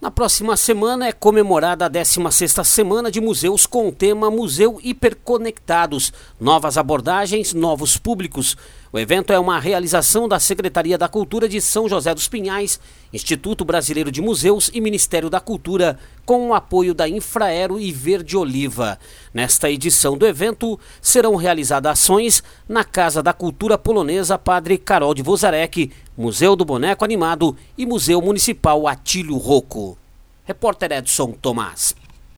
Na próxima semana é comemorada a 16ª Semana de Museus com o tema Museu Hiperconectados, novas abordagens, novos públicos. O evento é uma realização da Secretaria da Cultura de São José dos Pinhais, Instituto Brasileiro de Museus e Ministério da Cultura, com o apoio da Infraero e Verde Oliva. Nesta edição do evento, serão realizadas ações na Casa da Cultura Polonesa Padre Karol de Wozarek, Museu do Boneco Animado e Museu Municipal Atílio Rocco. Repórter Edson Tomás.